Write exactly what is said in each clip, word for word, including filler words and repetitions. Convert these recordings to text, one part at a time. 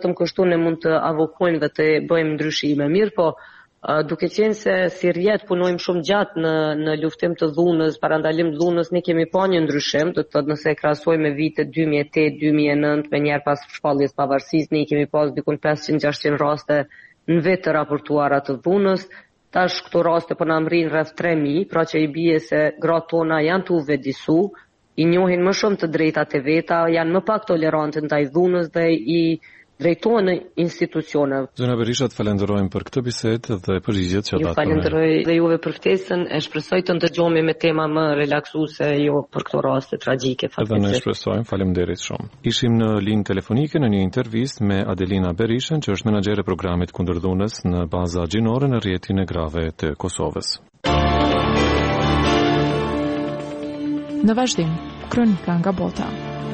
vetëm kështu ne mund të avokojmë dhe të bëjmë ndryshime. Mirë po, duke qenë se si rjetë punojmë shumë gjatë në, në luftim të dhunës, parandalim të dhunës, ne kemi pa një ndryshim, do të thotë nëse e krahasoj me vitet dy mijë e tetë dy mijë e nëntë, me njerë pas shpalljes pavarësisë, ne kemi pas dikun pesëqind gjashtëqind raste në vetë të raportuara të dhunës. Tash këto raste po na mrin rreth tre mijë, pra që i bie se gratë tona janë të u vedisu, i njohin më shumë të drejtat e veta, janë më pak tolerante ndaj dhunës dhe i drejtohen në institucione. Zona Berisha, të falenderojmë për këtë bisedë dhe përgjigjet që datë. Ju falenderoj dhe juve për ftesën, e shpresoj të ndëgjohemi me tema më relaksuese, jo për këto raste tragjike. Edhe ne shpresojmë, faleminderit shumë. Ishim në linjë telefonike në një intervistë me Adelina Berishën, që është menaxhere e programit kundër dhunës në baza gjinore në rrjetin e grave të Kosovës. Në vazhdim, kronika nga bota.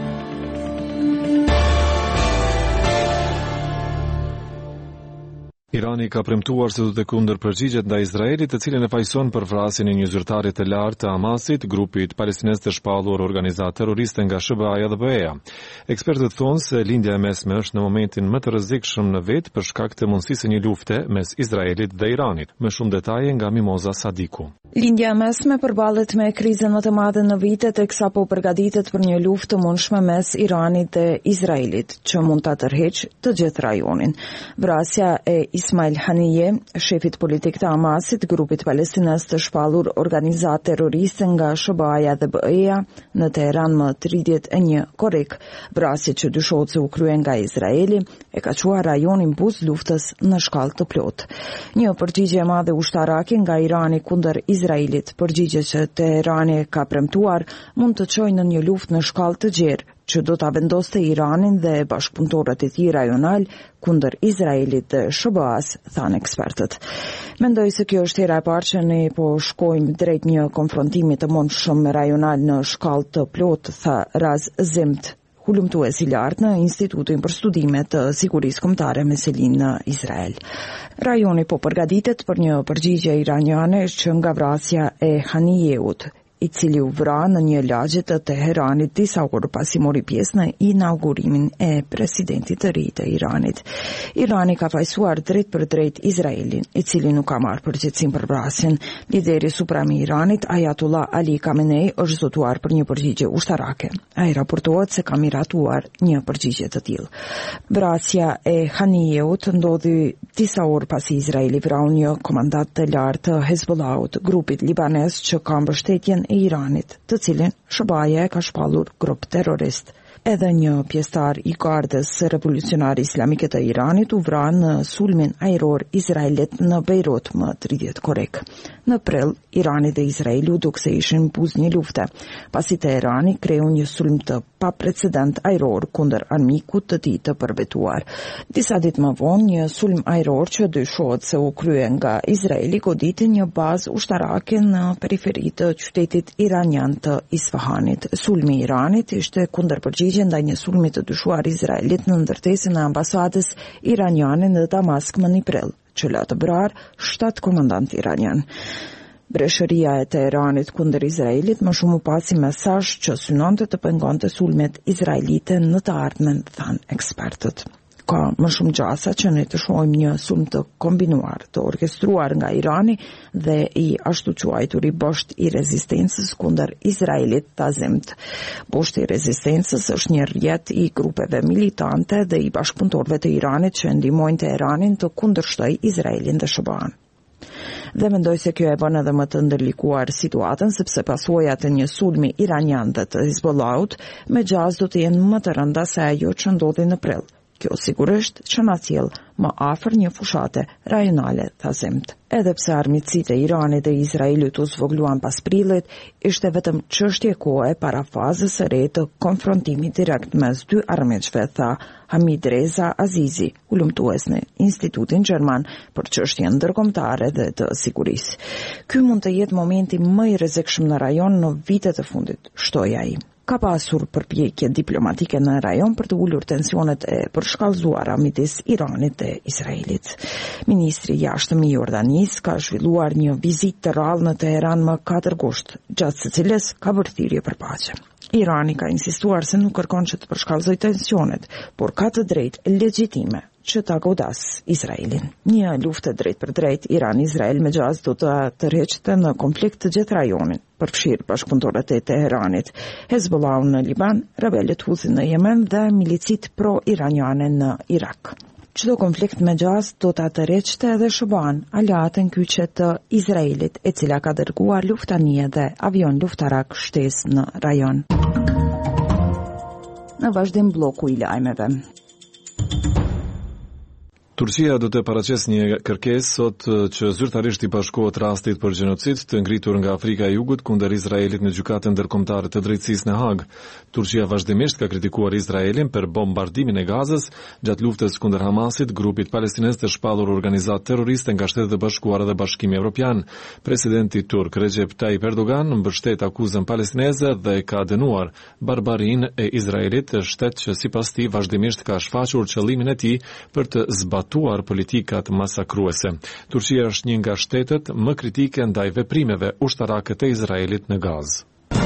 Irani ka premtuar se do të kundërpërgjigjet ndaj Izraelit, të cilën e fajson për vrasjen e një zyrtari të lartë të Hamasit, grupit palestinez të shpallur organizatë terroriste nga S B A-ja dhe B E-ja. Ekspertët thonë se lindja e mesme është në momentin më të rrezikshëm në vit për shkak të mundësisë së një lufte mes Izraelit dhe Iranit. Më shumë detaje nga Mimoza Sadiku. Lindja e mesme përballet me krizën më të madhe në vite, teksa po përgatitet për një luftë të mundshme mes Iranit dhe Izraelit, që mund ta tërheqë të gjithë rajonin. Vrasja e Ismail Haniyeh, shefit politik të Hamasit, grupit palestinez të shpallur organizatë terroriste nga S B A-ja dhe B E-ja në Teheran më tridhjetë e një korrik, vrasje që dyshohet se u kryen nga Izraeli, e ka çuar rajonin buz luftës në shkallë të plotë. Një përgjigje e madhe ushtarake nga Irani kundër Izraelit, përgjigje që Teherani ka premtuar, mund të çojë në një luftë në shkallë të gjerë, që do ta vendoste Iranin dhe bashkëpunëtorët e tij rajonal kundër Izraelit dhe S B A-s, thanë ekspertët. Mendoj se kjo është hera e parë që ne po shkojmë drejt një konfrontimi të mundshëm rajonal në shkallë të plotë, tha Raz Zimt, hulumtues i lartë në Institutin për Studime të Sigurisë Kombëtare me selin në Izrael. Rajoni po përgatitet për një përgjigje iraniane që nga vrasja e Haniyehut, i cili u vra në një lagje të Teheranit disa orë pasi mori pjesë në inaugurimin e presidentit të ri të Iranit. Irani ka fajsuar drejt për drejt Izraelin, i cili nuk ka marrë përgjegjësinë për vrasjen. Lideri suprem i Iranit, Ayatollah Ali Khamenei, është zotuar për një përgjigje ushtarake. Ai raportohet se ka miratuar një përgjigje të tillë. Vrasja e Haniyehut ndodhi disa orë pasi Izraeli vrau një komandant të lartë të Hezbollahut, grupit libanez që ka mbështetjen e Iranit, të cilin S B A-ja e ka shpallur grup terrorist. Edhe një pjesëtar i Gardës Revolucionare Islamike të Iranit u vra në sulmin ajror izraelit në Beirut më tridhjetë korrik. Në prill, Irani dhe Izraeli u duk se ishin buz një lufte, pasi Teherani kreu një sulm të paprecedent ajror kundër armikut të tij të përbetuar. Disa ditë më vonë, një sulm ajror që dyshohet se u krye nga Izraeli goditi një bazë ushtarake në periferi të qytetit iranian të Isfahanit. Sulmi i Iranit ishte kundërpërgjigje ndaj një sulmi të dyshuar Izraelit në ndërtesën e ambasadës iraniane në Damask më në prill, që la të brar shtatë komandant iranian. Breshëria e Teheranit kundër Izraelit më shumë u pasi mesazh që synonte të pengonte sulmet izraelite në të ardhmen, thanë ekspertët. Ka më shumë gjasa që ne të shohim një sulm të kombinuar, të orkestruar nga Irani dhe i ashtu quajtur i bosht i rezistencës kundër Izraelit, ta Zimt. Boshti i rezistencës është një rrjet i grupeve militante dhe i bashkëpunëtorëve të Iranit që ndihmojnë Teheranin të kundërshtojë Izraelin dhe S B A-n. Dhe mendoj se kjo e bën edhe më të ndërlikuar situatën, sepse pasojat e një sulmi iranian dhe të Hezbollahut me gjaz do të jenë më të rënda se ajo që ndodhi në prill. Kjo sigurisht që na sjell më afër një fushate rajonale, tha Zimt. Edhe pse armiqësitë e Iranit dhe Izraelit u zvogluan pas prillit, ishte vetëm çështje kohe para fazës së re të konfrontimit direkt mes dy armiqve, tha Hamid Reza Azizi, ulëmtues në Institutin Gjerman për çështje ndërkombëtare dhe të sigurisë. Ky mund të jetë momenti më i rrezikshëm në rajon në vitet e fundit, shtoi ai. Ka pasur përpjekje diplomatike në rajon për të ulur tensionet e përshkallëzuara midis Iranit dhe Izraelit. Ministri i jashtëm i Jordanisë ka zhvilluar një vizitë të rrallë në Teheran më katër gusht, gjatë së cilës ka bërë thirrje për paqe. Irani ka insistuar se nuk kërkon që të përshkallëzoj tensionet, por ka të drejtë legjitime që ta godas Izraelin. Një luftë drejt për drejt Iran-Izrael me gjaz do të tërheqte në konflikt të gjithë rajonin, përfshirë bashkëpunëtorët e Teheranit, Hezbollah në Liban, rebelët Huthi në Yemen dhe milicit pro-iraniane në Irak. Çdo konflikt me gjaz do ta tërheqte edhe Shëban, aleatën kyçe të Izraelit, e cila ka dërguar luftanie dhe avion luftarak shtesë në rajon. Në vazhdim bloku i lajmeve. Turqia do të paraqes një kërkesë sot që zyrtarisht i bashkohet rastit për gjenocid të ngritur nga Afrika e Jugut kundër Izraelit në gjykatën ndërkombëtare të drejtësisë në Hag. Turqia vazhdimisht ka kritikuar Izraelin për bombardimin e Gazës gjatë luftës kundër Hamasit, grupit palestinez të shpallur organizatë terroriste nga Shtetet e Bashkuara dhe Bashkimi Evropian. Presidenti turk Recep Tayyip Erdogan mbështet akuzën palestineze dhe ka dënuar barbarinë e Izraelit, shtet që sipas tij vazhdimisht ka shfaqur qëllimin e tij për të zbatuar tuar politikat masakruese. Turqia është një nga shtetet më kritike ndaj veprimeve ushtarake të Izraelit në Gazë.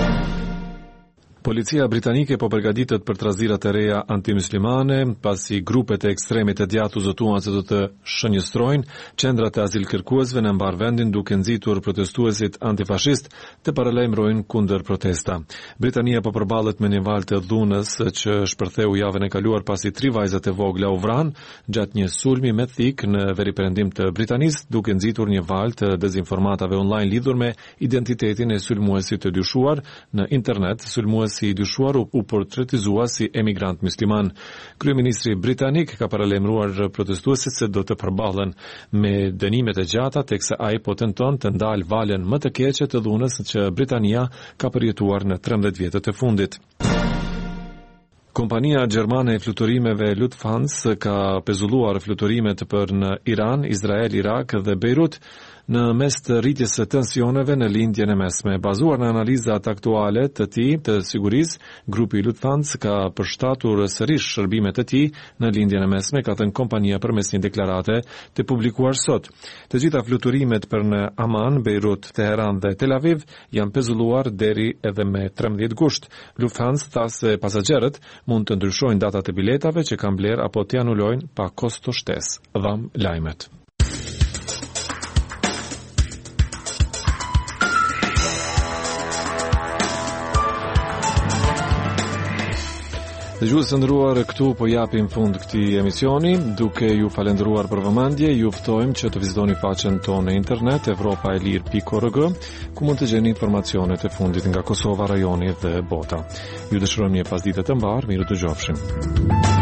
Policia britanike po përgatitet për trazirat e reja antimuslimane, pasi grupet e ekstremit të djathtë zotuan se do të shënjestrojnë qendrat e azilkërkuesve në mbar vendin, duke nxitur protestuesit antifashist të paralajmërojnë kundër protesta. Britania po përballet me një val të dhunës që shpërtheu javën e kaluar pasi tri vajzat e vogla u vranë gjatë një sulmi me thik në veriperëndim të Britanisë, duke nxitur një val të dezinformatave online lidhur me identitetin e sulmuesit të dyshuar në internet. Sulmuesi si i dyshuar u portretizua si emigrant musliman. Kryeministri britanik ka paralajmëruar protestuesit se do të përballen me dënimet e gjata, teksa ai po tenton të ndalë valën më të keqe të dhunës që Britania ka përjetuar në trembëdhjetë vjetët e fundit. Kompania gjermane e fluturimeve Lufthansa ka pezulluar fluturimet për në Iran, Izrael, Irak dhe Beirut në mes të rritjes së tensioneve në lindjen e mesme. Bazuar në analizat aktuale të tij të sigurisë, grupi Lufthansa ka përshtatur sërish shërbimet e tij në lindjen e mesme, ka thënë kompania përmes një deklarate të publikuar sot. Të gjitha fluturimet për në Aman, Beirut, Teheran dhe Tel Aviv janë pezulluar deri edhe me trembëdhjetë gusht. Lufthansa tha se pasagerët mund të ndryshojnë datat e biletave që kanë bler apo të anulojnë pa kosto shtesë. Dham lajmet. Dëgjues të nderuar, këtu po japim fund këtij emisioni, duke ju falendëruar për vëmendje. Ju ftojmë që të vizitoni faqen tonë në internet evropa e lir pikë org, ku mund të gjeni informacionet e fundit nga Kosova, rajoni dhe bota. Ju dëshirojmë një pasditë të mbar, mirë të gjofshim.